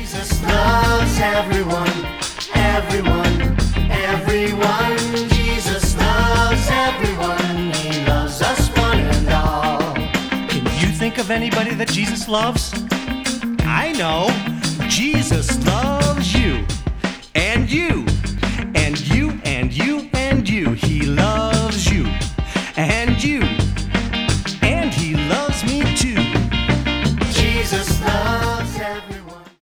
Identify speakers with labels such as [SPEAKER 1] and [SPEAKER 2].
[SPEAKER 1] Jesus loves everyone, everyone, everyone. Jesus loves everyone. He loves us one and all.
[SPEAKER 2] Can you think of anybody that Jesus loves? I know. Jesus loves